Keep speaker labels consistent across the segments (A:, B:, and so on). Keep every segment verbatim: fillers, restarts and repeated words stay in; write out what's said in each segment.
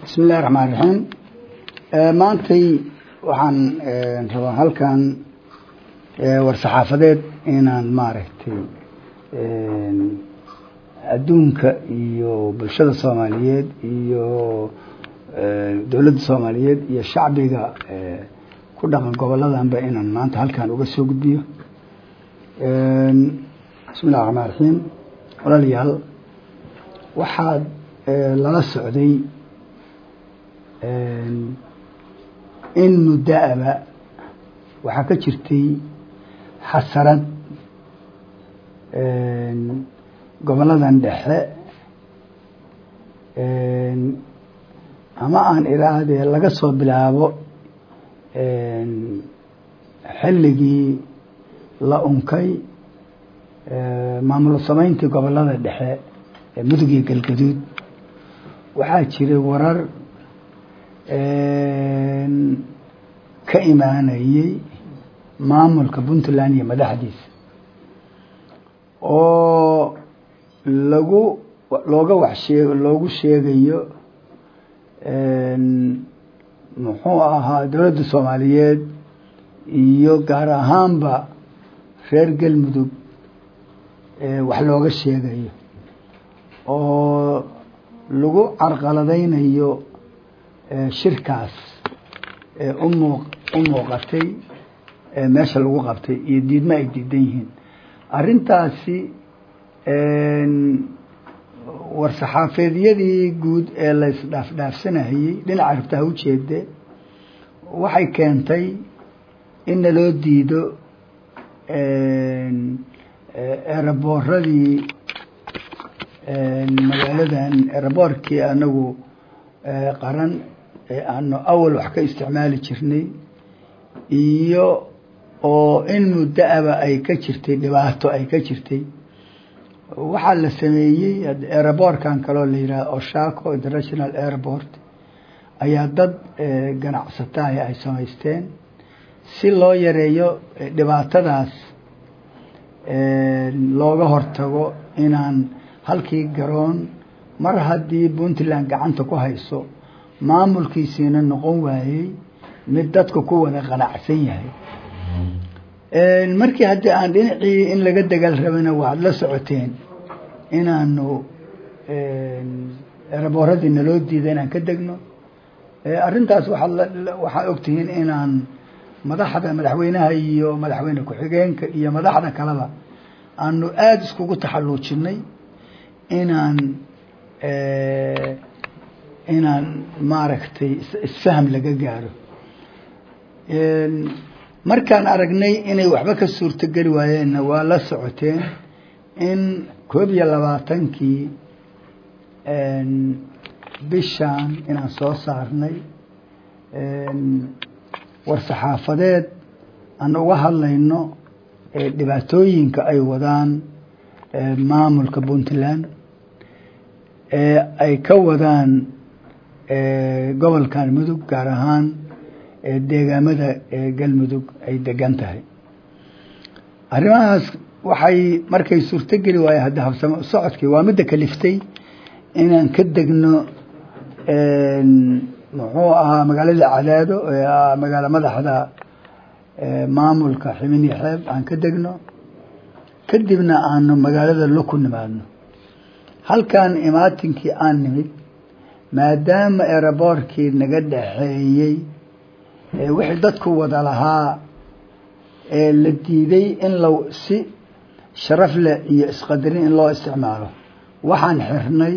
A: بسم الله الرحمن الرحيم maantay waxaan rabaa halkan war-saxaafadeed inaan maaragtay adduunka iyo bulshada Soomaaliyeed iyo dawladda Soomaaliyeed iyo shacbiga ku dhaqan goboladanba inaan maanta halkan uga soo gudbiyo bismillaahir rahmaanir rahiim walaalayaal waxaad lala socday in muddaaba waxa ka jirtay xasarad goboladan dhexe ama aan iraahday laga soo bilaabo xilligii la unkay maamul samayntii gobolada dhexe ee mudug iyo galgaduud waxaa jiray warar ka imaanayay maamulka Puntland iyo madaxdiisa oo lagu looga waxsheego loogu sheegayo een muxuu ahaa dawladda Soomaaliyeed iyo gaar ahaanba reer galmudug ee wax looga sheegayo oo lagu carqaladeynayo shirkaas ee u muuqatay ee meesha lagu qabtay iyo diidma ay diidan yihiin arintaasi een war-saxaafadeedii guud ee la isdhaaf dhaafsanayay dhinaca rabta u jeeday waxay keentay in loo diido een airportadii een magaaladan airportkii anagu qaran aanu awal wax ka isticmaali jirnay iyo oo in muddaaba ay ka jirtay dhibaato ay ka jirtay waxa la sameeyay airportkan kale oo la yiraahdo Osaka International Airport ayaa dad ganacsatay ay sameysteen si loo yareeyo dhibaatadaas ee looga hortago inaan halkii garoon mar haddii Puntland gacanta ku hayso maamulkiisina noqon waayay mid dadku ku wada qanacsan yahay ee markii hadii aan dhinacii in laga dagaal rabana waad la socoteen inaanu ee airportadina loo diiday inaan ka degno ee arintaas waxa waxa ogtihiin inaan madaxda madaxweynaha iyo madaxweyne ku xigeenka iyo madaxda kaleba aanu aad iskugu taxalluujinay inaan ee inaan maaragtay isfaham laga gaaro een markaan aragnay inay waxba ka suurto gali waayeen waa la socoteen in koob iyo labaatankii een bishaan inaan soo saarnay een war-saxaafadeed aan uga hadlayno ee dhibaatooyinka ay wadaan ee maamulka Puntland ee ay ka wadaan ee gobolkan mudug gaar ahaan ee deegaamada ee galmudug ay degan tahay arrimahaas waxay markay suurto gali waayeen hadda habsamo socodkii waa mid kaliftay inaan ka degno een muxuu ahaa magaalada Cadaado ee magaalada madaxda ee maamulka Ximini Xeeb aan ka degno kadibna aan magaalada Luku nimaadno halkan imaatinkii aan nimid maadaama airportkii naga dhaxeeyay ee wixii dadku wada lahaa ee la diiday in loo si sharaf leh iyo isqadarin in loo isticmaalo waxaan xirnay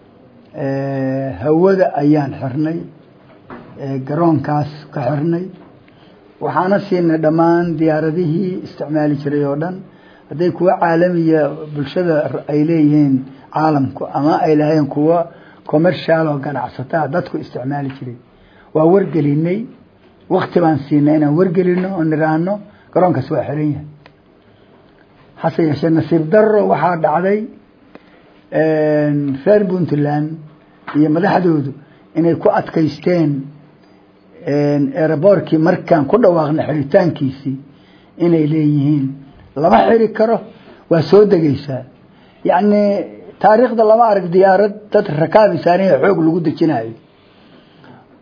A: ee hawada ayaan xirnay ee garoonkaas ka xirnay waxaana siinay dhamaan diyaaradihii isticmaali jiray oo dhan haday kuwa caalamiga bulshada ay leeyihiin caalamku ama ay lahayn kuwa commercial oo ganacsatada dadku isticmaali jiray waa wargelinay waqti baan siinay inaan wargelino oo niraano garoonkaas waa xiran yahay hase yeeshee nasiib darro waxaa dhacday een reer Puntland iyo madaxdoodu inay ku adkaysteen een airportkii markaan ku dhawaaqnay xiritaankiisii inay leeyihiin lama xiri karo waa soo degaysaa yacni taariikhda lama arag diyaarad dad rakaab saaran xoog lagu dajinayo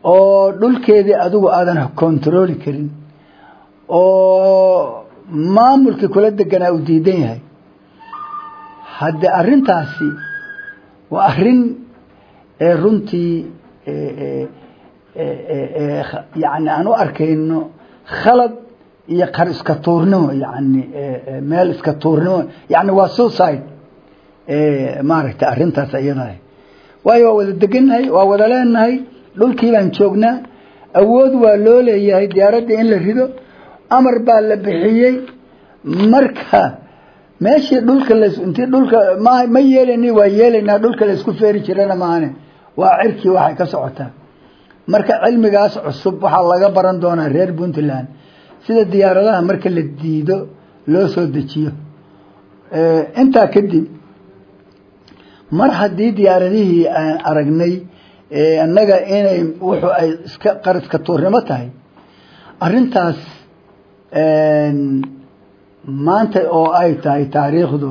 A: oo dhulkeedii adigu aadan controli karin oo maamulkii kula deganaa u diidan yahay hadda arrintaasi waa arrin ee runtii ee ee yani aan u arkayno khalad iyo qar iska tuurnimo yani meel iska tuurnimo yani waa suicide ee maaragtay arrintaas ayadahay waayo wada degannahay waa wada leenahay dhulkii baan joognaa awood waa loo leeyahay diyaaradda in la rido amar baa la bixiyey marka meeshii dhulka la intii dhulka ma ma yeelani waa yeelanaa dhulka la isku feeri jirana maane waa cirkii waxay ka socotaa marka cilmigaas cusub waxa laga baran doonaa reer Puntland sida diyaaradaha marka la diido loo soo dejiyo ee inta kadib mar haddii diyaaradihii aan aragnay ee annaga inay wuxuu ay iska qaradka tuurnimo tahay arrintaas een maanta oo ay tahay taariikhdu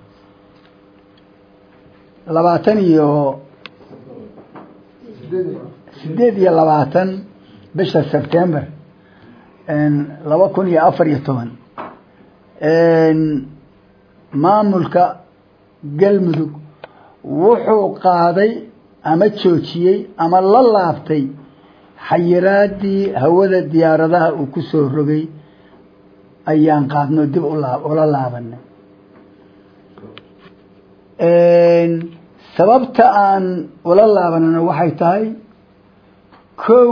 A: labaatan iyo sideed iyo labaatan bisha September een laba kun iyo afar iyo toban een maamulka galmudug wuxuu qaaday ama joojiyey ama la laabtay xayiraadii hawada diyaaradaha uu ku soo rogay ayaan qaadno dib u laab oo la laabanay een sababta aan wala laabanana waxay tahay kow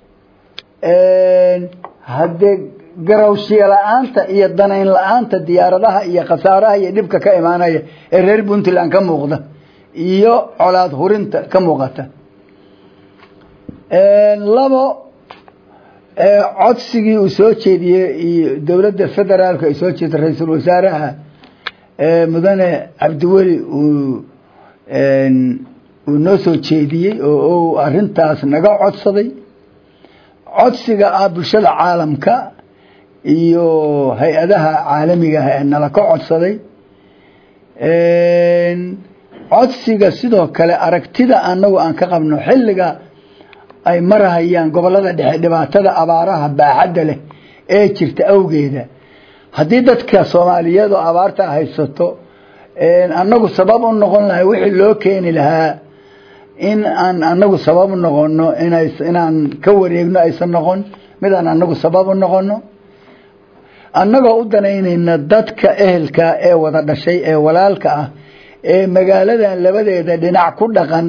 A: een hadde garawshiga la'aanta iyo danayn la'aanta diyaaradaha iyo khasaaraha iyo dhibka ka imaanaya ee reer Puntland ka muuqda iyo colaad hurinta ka muuqata een labo ee codsigii uu soo jeediyay dawladda federaalka ay soo jeeday ra'iisul wasaaraha ee mudane Cabdiweli uu een uu noo soo jeediyay oo arrintaas naga codsaday codsiga ah bulshada caalamka iyo hay'adaha caalamiga ah ee nala ka codsaday een codsiga sidoo kale aragtida anagu aan ka qabno xilliga ay marahayaan gobolada dhexe dhibaatada abaaraha baaxadda leh ee jirta awgeeda haddii dadka Soomaaliyeed oo abaarta haysato een anagu sabab u noqon lahay wixii loo keeni lahaa in aan anagu sabab u noqono inay inaan ka wareegno aysan noqon mid aan anagu sabab u noqono anagoo u danaynayna dadka ehelka ee wada dhashay ee walaalka ah ee magaaladan labadeeda dhinac ku dhaqan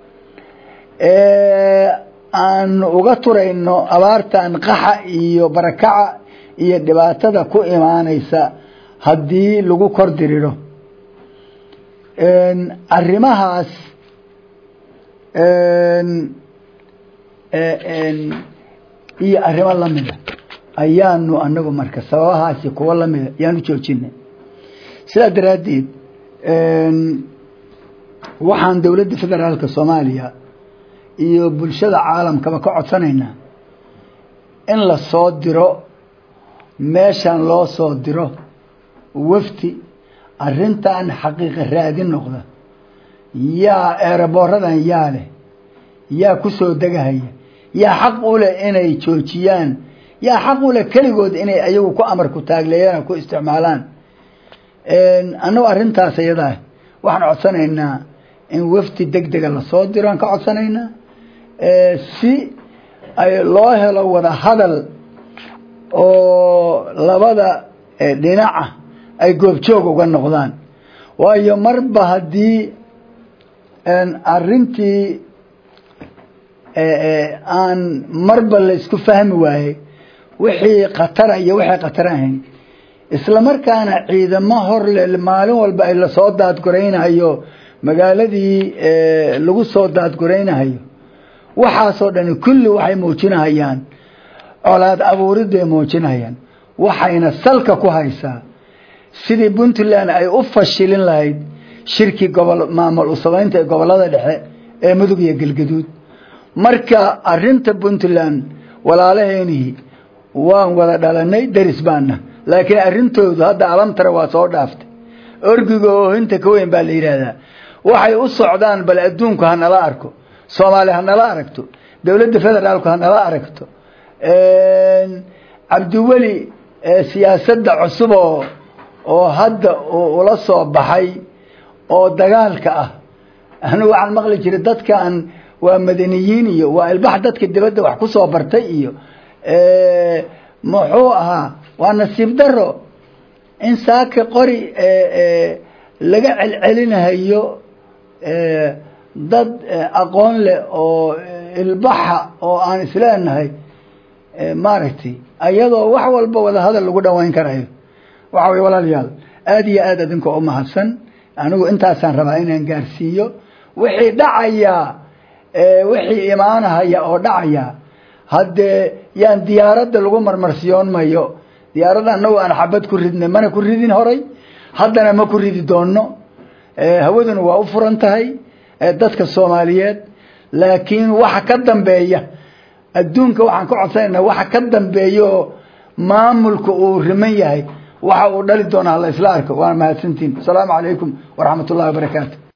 A: ee aan uga turayno abaartan qaxa iyo barakaca iyo dhibaatada ku imaanaysa haddii lagu kor diriro een arrimahaas een een iyo arrimo lamida ayaanu anagu marka sababahaasi kuwa lamida yaanu joojinay sida daraadeed een waxaan dawladda federaalka Soomaaliya iyo bulshada caalamka ka codsanayna in la soo diro meeshan loo soo diro wafti arrintan xaqiiqo raadin noqda yaa aeroboorradan yaa leh yaa ku soo degahaya yaa xaq u leh inay joojiyaan yaa xaq u leh kaligood inay ayagu ku amar ku taagleeyaan ku isticmaalaan een anoo arrintaas ayada waxaan codsanaynaa in wafti degdega la soo diro aan ka codsanaynaa ee si ay loo helo wada hadal oo labada dhinaca ay goobjoog uga noqdaan waayo marba hadii aan arrintii ee aan marba la isku fahmi waayay wixii qatar iyo wixii qatar ahayn isla markaana ciidamo hor leh maalin walba ay la soo daad goreynayo magaaladii ee lagu soo daad goreynayo waxa soo dhan kulli waxay muujinayaan colaad abuuridee muujinayaan waxayna salka ku haysaa sidii Puntland ay u fashilin lahayd shirki gobol maamul u sameynta gobolada dhexe ee mudug iyo galgaduud marka arrinta Puntland walaalaheeni waan wada dhalanay daris baana laakiin arrintoodu hadda alamtara waa soo dhaaftay orgiga oo inta ka weyn baa la yiraahdaa waxay u socdaan bal adduunku hanala arko Soomaali hanala aragto dawladda federaalku hanala aragto Cabdiweli siyaasadda cusub oo hadda ula soo baxay oo dagaalka ah anigu waxaan maqli jiray dadkan waa madaniyiin iyo waa ilbax dadka dibadda wax ku soo bartay iyo ee muxuu ahaa waa nasiib daro in saaka qori ee laga celcelinayo ee dad aqoon leh oo ilbaxa oo aan isleenahay maaragtay ayadoo wax walba wada hadal lagu dhawayn karayo waxa way walaalayaal aad iyo aad adinku u mahadsan anigu intaasaan rabaa inaan gaarsiiyo wixii dhacaya ee wixii imaanaya oo dhacaya hadee yaan diyaaradda lagu marmarsiyoon mayo diyaaradda anagu aan xabad ku ridnay mana ku ridin horay haddana ma ku ridi doono ee hawaduna waa u furan tahay ee dadka Soomaaliyeed laakiin waxa ka dambeeya adduunka waxaan ka codsanaynaa waxa ka dambeeyo maamulka uu riman yahay waxa uu dhali doonaa la isla arko waa mahadsantiin. Assalaamu calaykum wa rahmatullahi wa barakaatuh.